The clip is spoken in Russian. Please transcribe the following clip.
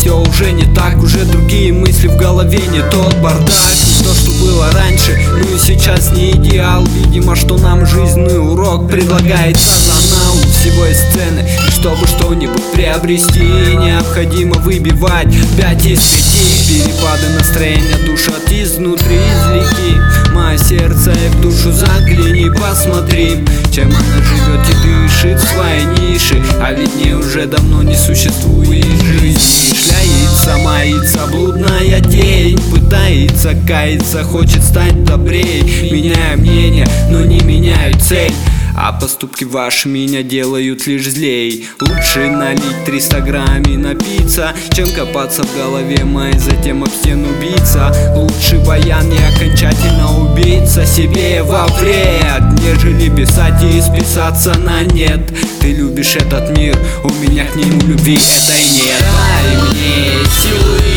все уже не так, уже другие мысли в голове, не тот бардак, не то, что было раньше, ну и сейчас не идеал. Видимо, что нам жизненный урок предлагает сатана. У всего есть цены, и чтобы что-нибудь приобрести, необходимо выбивать 5 из 5. Перепады настроения душат изнутри извлеки мое сердце и в душу загляни, посмотри, чем она живет и дышит в своей нише. А ведь не уже давно не существует жизни. Шляется, мается блудная тень, пытается каяться, хочет стать добрее. Меняю мнение, но не меняю цель, а поступки ваши меня делают лишь злей. Лучше налить 300 грамм и напиться, чем копаться в голове моей, затем об стену биться. Лучше баян и окончательно убийца себе во вред, нежели писать и списаться на нет. Ты любишь этот мир, у меня к нему любви этой нет. Дай мне силы